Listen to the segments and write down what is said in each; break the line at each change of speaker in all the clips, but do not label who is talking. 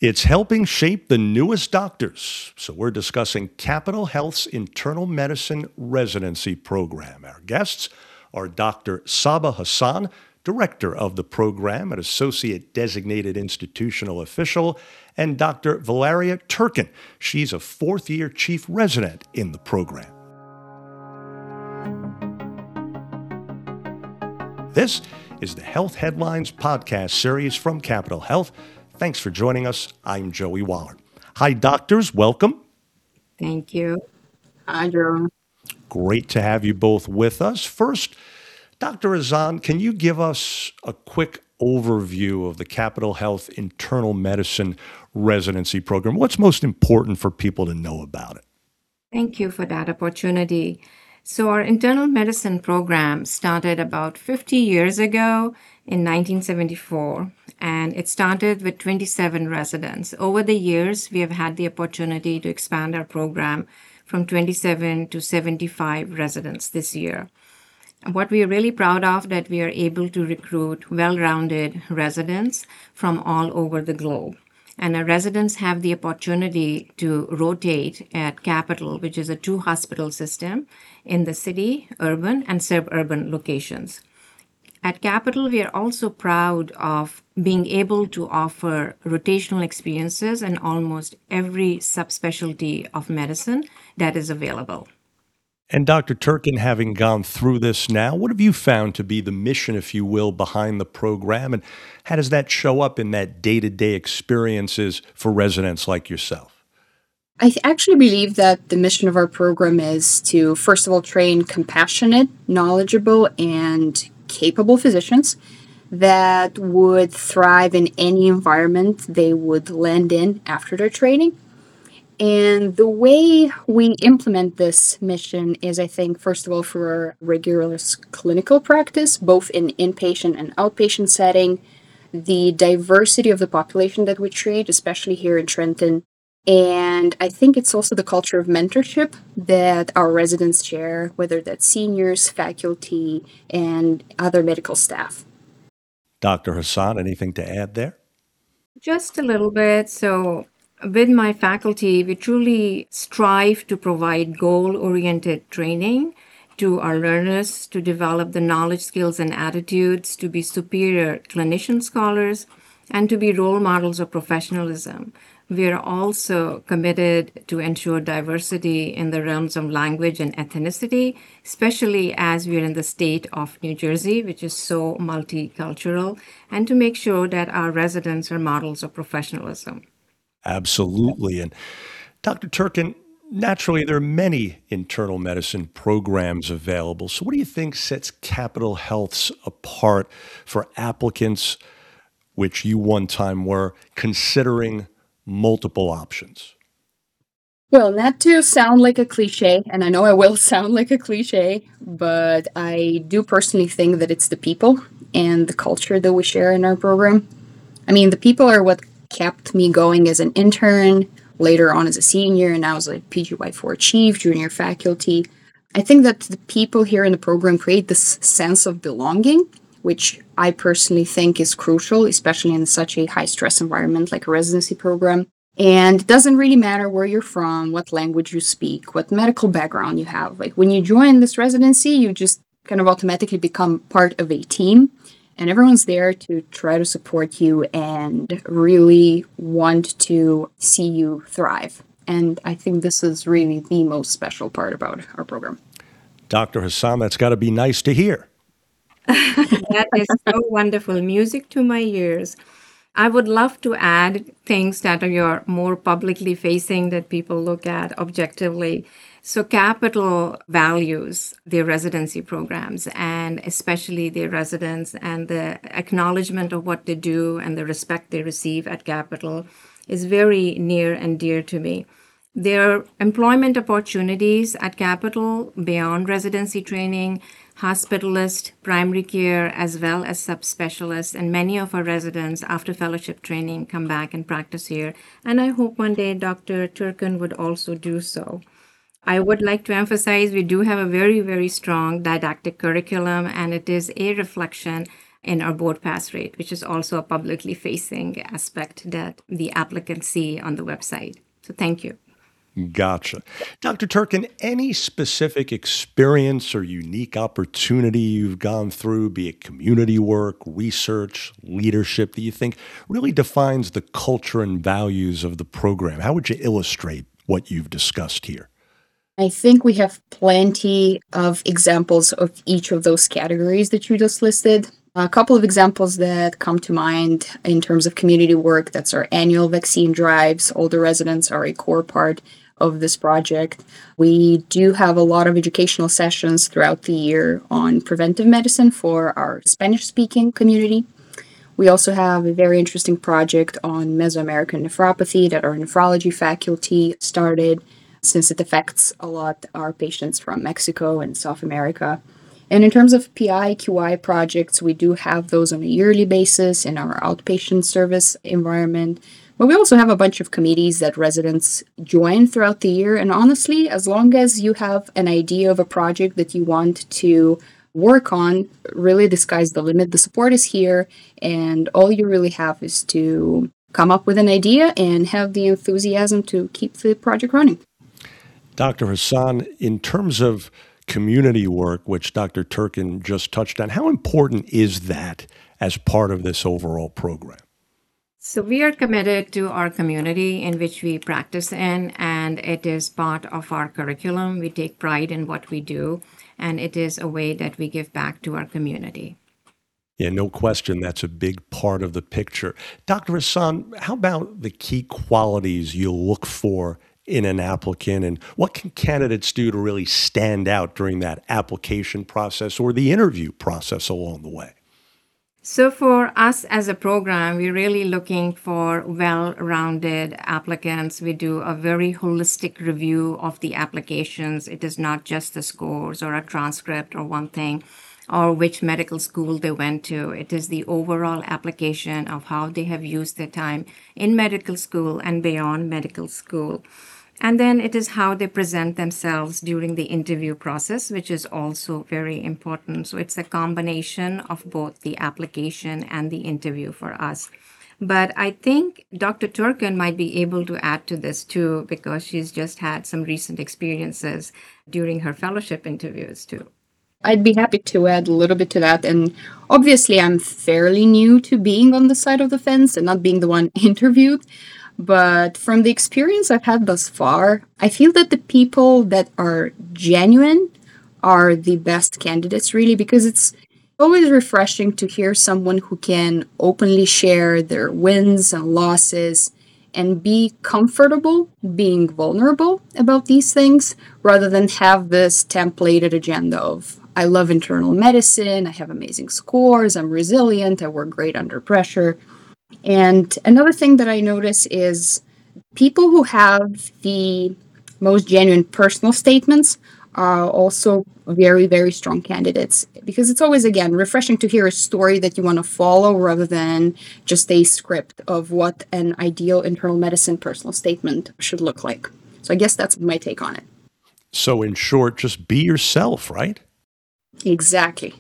It's helping shape the newest doctors. So we're discussing Capital Health's internal medicine residency program. Our guests are Dr. Saba Hassan, director of the program and associate designated institutional official, and Dr. Valeria Turkin. She's a fourth-year chief resident in the program. This is the Health Headlines podcast series from Capital Health. Thanks for joining us. I'm Joey Waller. Hi, doctors. Welcome.
Thank you.
Hi, Jerome.
Great to have you both with us. First, Dr. Hassan, can you give us a quick overview of the Capital Health internal medicine residency program? What's most important for people to know about it?
Thank you for that opportunity. So, our internal medicine program started about 50 years ago in 1974, and it started with 27 residents. Over the years, we have had the opportunity to expand our program from 27 to 75 residents this year. What we are really proud of that we are able to recruit well-rounded residents from all over the globe. And our residents have the opportunity to rotate at Capital, which is a two-hospital system in the city, urban, and suburban locations. At Capital, we are also proud of being able to offer rotational experiences in almost every subspecialty of medicine that is available.
And Dr. Turkin, having gone through this now, what have you found to be the mission, if you will, behind the program? And how does that show up in that day-to-day experiences for residents like yourself?
Actually believe that the mission of our program is to, first of all, train compassionate, knowledgeable, and capable physicians that would thrive in any environment they would land in after their training. And the way we implement this mission is, I think, first of all, for rigorous clinical practice, both in inpatient and outpatient setting, the diversity of the population that we treat, especially here in Trenton. And I think it's also the culture of mentorship that our residents share, whether that's seniors, faculty, and other medical staff.
Dr. Hassan, anything to add there?
Just a little bit. So, with my faculty, we truly strive to provide goal oriented training to our learners to develop the knowledge, skills, and attitudes to be superior clinician scholars and to be role models of professionalism. We are also committed to ensure diversity in the realms of language and ethnicity, especially as we are in the state of New Jersey, which is so multicultural, and to make sure that our residents are models of professionalism.
Absolutely. And Dr. Turkin, naturally, there are many internal medicine programs available. So what do you think sets Capital Health's apart for applicants, which you one time were, considering multiple options?
Well, not to sound like a cliche, and I know I will sound like a cliche, but I do personally think that it's the people and the culture that we share in our program. I mean, the people are what kept me going as an intern, later on as a senior, and now as a PGY4 chief, junior faculty. I think that the people here in the program create this sense of belonging, which I personally think is crucial, especially in such a high stress environment like a residency program. And it doesn't really matter where you're from, what language you speak, what medical background you have. Like when you join this residency, you just kind of automatically become part of a team, and everyone's there to try to support you and really want to see you thrive. And I think this is really the most special part about our program.
Dr. Hassan, that's got to be nice to hear.
That is so wonderful. Music to my ears. I would love to add things that are more publicly facing that people look at objectively. So, Capital values their residency programs and especially their residents, and the acknowledgement of what they do and the respect they receive at Capital is very near and dear to me. There are employment opportunities at Capital beyond residency training, hospitalist, primary care, as well as subspecialists. And many of our residents, after fellowship training, come back and practice here. And I hope one day Dr. Turkin would also do so. I would like to emphasize we do have a very, very strong didactic curriculum, and it is a reflection in our board pass rate, which is also a publicly facing aspect that the applicants see on the website. So thank you.
Gotcha. Dr. Turkin, any specific experience or unique opportunity you've gone through, be it community work, research, leadership, that you think really defines the culture and values of the program? How would you illustrate what you've discussed here?
I think we have plenty of examples of each of those categories that you just listed. A couple of examples that come to mind in terms of community work, that's our annual vaccine drives. Older residents are a core part of this project. We do have a lot of educational sessions throughout the year on preventive medicine for our Spanish-speaking community. We also have a very interesting project on Mesoamerican nephropathy that our nephrology faculty started, since it affects a lot our patients from Mexico and South America. And in terms of PI, QI projects, we do have those on a yearly basis in our outpatient service environment. But we also have a bunch of committees that residents join throughout the year. And honestly, as long as you have an idea of a project that you want to work on, really the sky's the limit. The support is here, and all you really have is to come up with an idea and have the enthusiasm to keep the project running.
Dr. Hassan, in terms of community work, which Dr. Turkin just touched on, how important is that as part of this overall program?
So we are committed to our community in which we practice in, and it is part of our curriculum. We take pride in what we do, and it is a way that we give back to our community.
Yeah, no question, that's a big part of the picture. Dr. Hassan, how about the key qualities you'll look for in an applicant, and what can candidates do to really stand out during that application process or the interview process along the way?
So for us as a program, we're really looking for well-rounded applicants. We do a very holistic review of the applications. It is not just the scores or a transcript or one thing or which medical school they went to. It is the overall application of how they have used their time in medical school and beyond medical school. And then it is how they present themselves during the interview process, which is also very important. So it's a combination of both the application and the interview for us. But I think Dr. Turkin might be able to add to this too, because she's just had some recent experiences during her fellowship interviews too.
I'd be happy to add a little bit to that. And obviously, I'm fairly new to being on the side of the fence and not being the one interviewed. But from the experience I've had thus far, I feel that the people that are genuine are the best candidates, really, because it's always refreshing to hear someone who can openly share their wins and losses and be comfortable being vulnerable about these things rather than have this templated agenda of, I love internal medicine, I have amazing scores, I'm resilient, I work great under pressure. And another thing that I notice is people who have the most genuine personal statements are also very, very strong candidates, because it's always, again, refreshing to hear a story that you want to follow rather than just a script of what an ideal internal medicine personal statement should look like. So I guess that's my take on it.
So in short, just be yourself, right?
Exactly.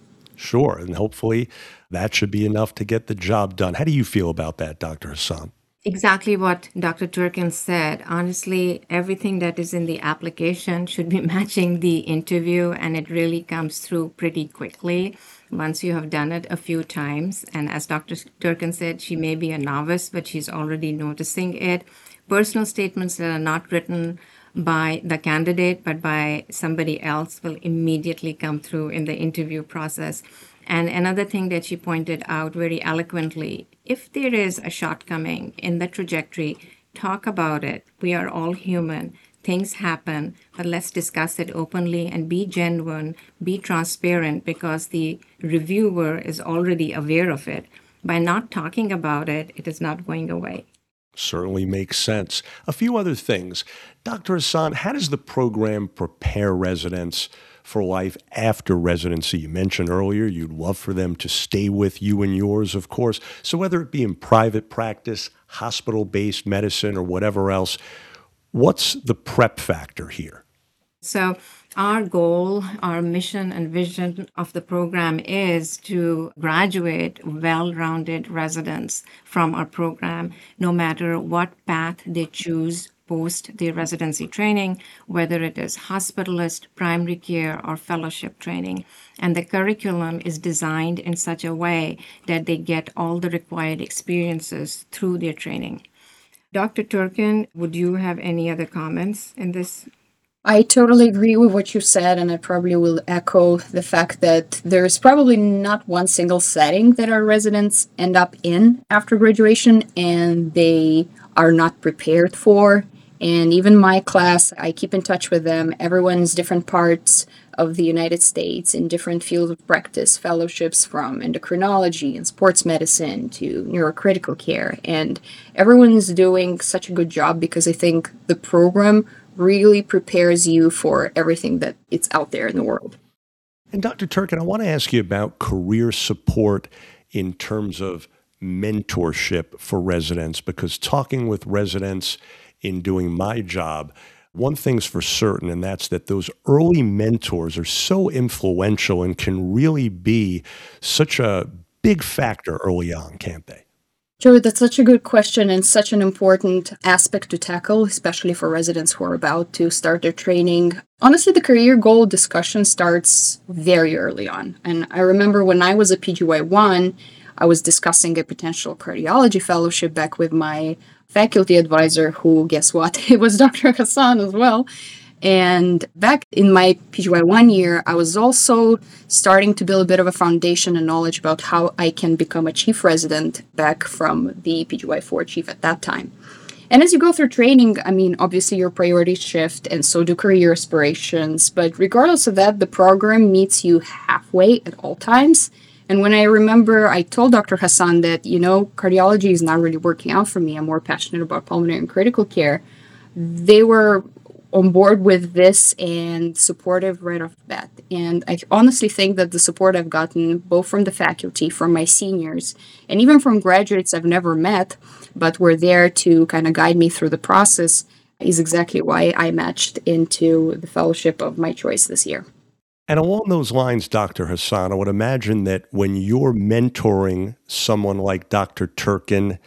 Sure, and hopefully that should be enough to get the job done. How do you feel about that, Dr. Hassan?
Exactly what Dr. Turkin said. Honestly, everything that is in the application should be matching the interview, and it really comes through pretty quickly once you have done it a few times. And as Dr. Turkin said, she may be a novice, but she's already noticing it. Personal statements that are not written by the candidate, but by somebody else will immediately come through in the interview process. And another thing that she pointed out very eloquently, if there is a shortcoming in the trajectory, talk about it. We are all human. Things happen, but let's discuss it openly and be genuine, be transparent, because the reviewer is already aware of it. By not talking about it, it is not going away.
Certainly makes sense. A few other things. Dr. Hassan, how does the program prepare residents for life after residency? You mentioned earlier you'd love for them to stay with you and yours, of course. So whether it be in private practice, hospital-based medicine, or whatever else, what's the prep factor here?
So our goal, our mission and vision of the program is to graduate well-rounded residents from our program, no matter what path they choose post their residency training, whether it is hospitalist, primary care, or fellowship training. And the curriculum is designed in such a way that they get all the required experiences through their training. Dr. Turkin, would you have any other comments in this?
I totally agree with what you said, and I probably will echo the fact that there's probably not one single setting that our residents end up in after graduation and they are not prepared for. And even my class, I keep in touch with them. Everyone's different parts of the United States in different fields of practice, fellowships from endocrinology and sports medicine to neurocritical care. And everyone's doing such a good job because I think the program really prepares you for everything that it's out there in the world.
And Dr. Turkin, I want to ask you about career support in terms of mentorship for residents, because talking with residents in doing my job, one thing's for certain, and that's that those early mentors are so influential and can really be such a big factor early on, can't they?
Joey, that's such a good question and such an important aspect to tackle, especially for residents who are about to start their training. Honestly, the career goal discussion starts very early on. And I remember when I was a PGY1, I was discussing a potential cardiology fellowship back with my faculty advisor, who, guess what, it was Dr. Hassan as well. And back in my PGY1 year, I was also starting to build a bit of a foundation and knowledge about how I can become a chief resident back from the PGY4 chief at that time. And as you go through training, I mean, obviously your priorities shift and so do career aspirations. But regardless of that, the program meets you halfway at all times. And when I remember, I told Dr. Hassan that, cardiology is not really working out for me. I'm more passionate about pulmonary and critical care. They were on board with this and supportive right off the bat. And I honestly think that the support I've gotten both from the faculty, from my seniors, and even from graduates I've never met, but were there to kind of guide me through the process, is exactly why I matched into the fellowship of my choice this year.
And along those lines, Dr. Hassan, I would imagine that when you're mentoring someone like Dr. Turkin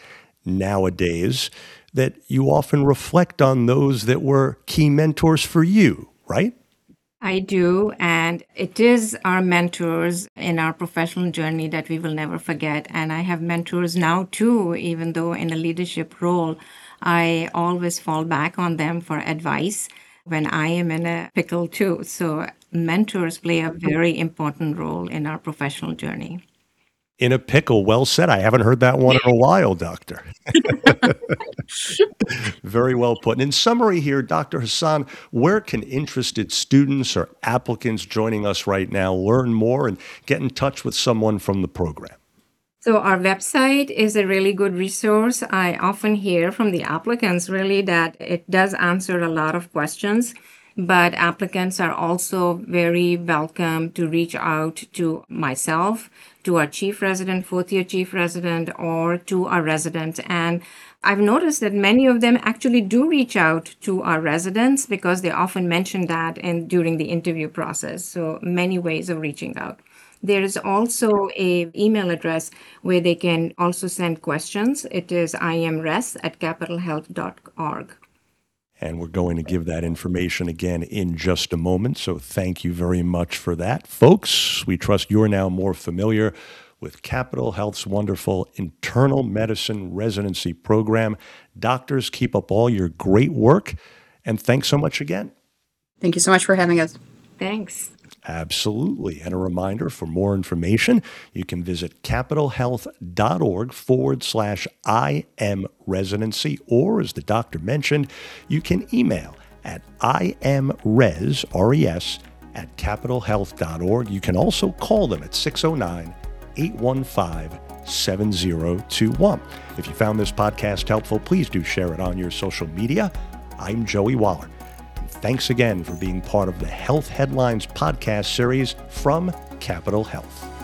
nowadays, that you often reflect on those that were key mentors for you, right?
I do, and it is our mentors in our professional journey that we will never forget. And I have mentors now too, even though in a leadership role, I always fall back on them for advice when I am in a pickle too. So mentors play a very important role in our professional journey.
In a pickle, well said. I haven't heard that one in a while, Doctor. Very well put. And in summary here, Dr. Hassan, where can interested students or applicants joining us right now learn more and get in touch with someone from the program?
So our website is a really good resource. I often hear from the applicants really that it does answer a lot of questions, but applicants are also very welcome to reach out to myself, to our chief resident, fourth-year chief resident, or to our residents. And I've noticed that many of them actually do reach out to our residents because they often mention that during the interview process. So many ways of reaching out. There is also an email address where they can also send questions. It is imres@capitalhealth.org.
And we're going to give that information again in just a moment. So thank you very much for that. Folks, we trust you're now more familiar with Capital Health's wonderful internal medicine residency program. Doctors, keep up all your great work. And thanks so much again.
Thank you so much for having us.
Thanks.
Absolutely. And a reminder, for more information, you can visit capitalhealth.org/IM residency, or as the doctor mentioned, you can email at imres@capitalhealth.org. You can also call them at 609-815-7021. If you found this podcast helpful, please do share it on your social media. I'm Joey Waller. Thanks again for being part of the Health Headlines podcast series from Capital Health.